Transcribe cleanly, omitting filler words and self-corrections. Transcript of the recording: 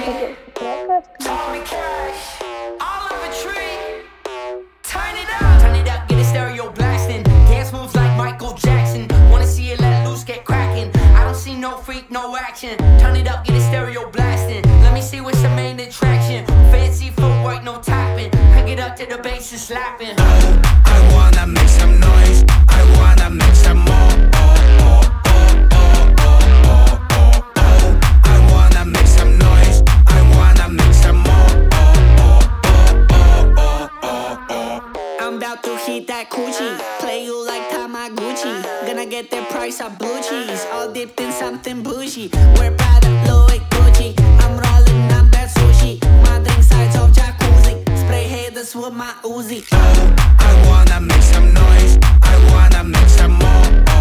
таких треках. Turn it up, get a stereo blasting. Dance moves like Michael Jackson. Wanna see it let loose, get cracking. I don't see no freak, no action. Turn it up, get a stereo blasting. Let me see what's the main attraction. Fancy footwork, no tapping. Crank it up to the bass and slapping. Oh, I wanna make some noise. I wanna make some more. Oh, oh, oh, oh, oh, oh, oh, oh. I wanna make some noise. I wanna make some more. Oh, oh, oh, oh, oh, oh. I'm about to hit that coochie, play you like Tamaguchi. Gonna get the price of blue cheese, all dipped in something bougie. We're Prada, Louis, Gucci. I'm rolling up that sushi. My drink sides of jacuzzi. Spray haters with my Uzi. Oh, I wanna make some noise. I wanna make some more.